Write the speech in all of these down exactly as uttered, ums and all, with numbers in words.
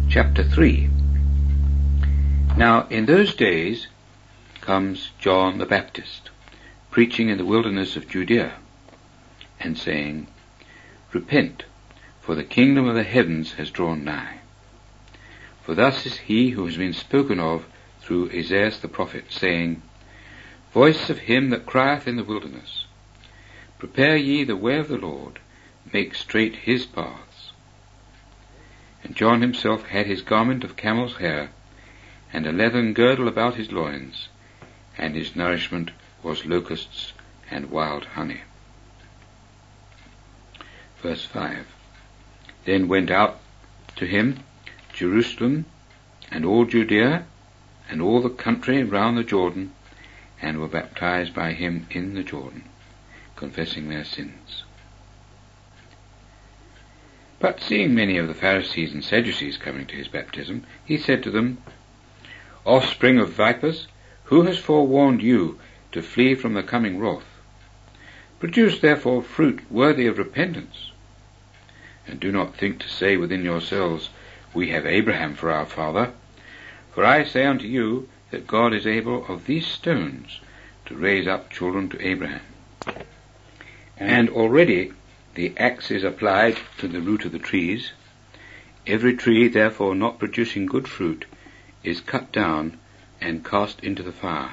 chapter three. Now in those days comes John the Baptist, preaching in the wilderness of Judea, and saying, Repent, for the kingdom of the heavens has drawn nigh. For thus is he who has been spoken of through Isaiah the prophet, saying, Voice of him that crieth in the wilderness, Prepare ye the way of the Lord, make straight his paths. And John himself had his garment of camel's hair, and a leathern girdle about his loins, and his nourishment was locusts and wild honey. Verse five. Then went out to him Jerusalem, and all Judea, and all the country round the Jordan, and were baptized by him in the Jordan, confessing their sins. But seeing many of the Pharisees and Sadducees coming to his baptism, he said to them, Offspring of vipers, who has forewarned you to flee from the coming wrath? Produce therefore fruit worthy of repentance. And do not think to say within yourselves, We have Abraham for our father. For I say unto you, that God is able of these stones to raise up children to Abraham. And already the axe is applied to the root of the trees. Every tree, therefore, not producing good fruit, is cut down and cast into the fire.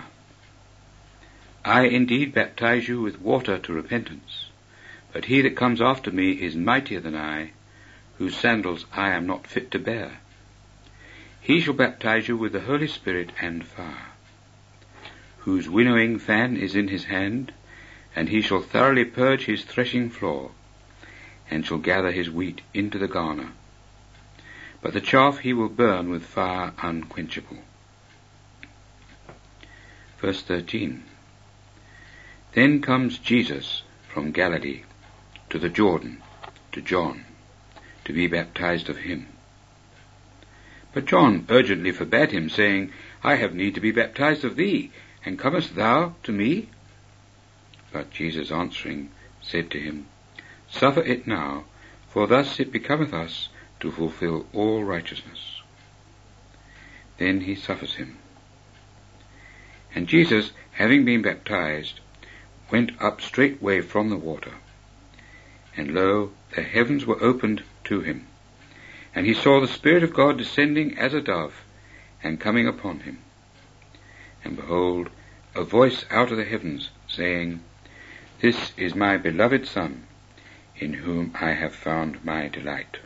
I indeed baptize you with water to repentance, but he that comes after me is mightier than I, whose sandals I am not fit to bear. He shall baptize you with the Holy Spirit and fire, whose winnowing fan is in his hand, and he shall thoroughly purge his threshing floor, and shall gather his wheat into the garner. But the chaff he will burn with fire unquenchable. Verse thirteen. Then comes Jesus from Galilee to the Jordan, to John, to be baptized of him. But John urgently forbade him, saying, I have need to be baptized of thee, and comest thou to me? But Jesus answering said to him, Suffer it now, for thus it becometh us to fulfill all righteousness. Then he suffers him. And Jesus, having been baptized, went up straightway from the water. And lo, the heavens were opened to him, and he saw the Spirit of God descending as a dove, and coming upon him. And behold, a voice out of the heavens, saying, This is my beloved Son, in whom I have found my delight.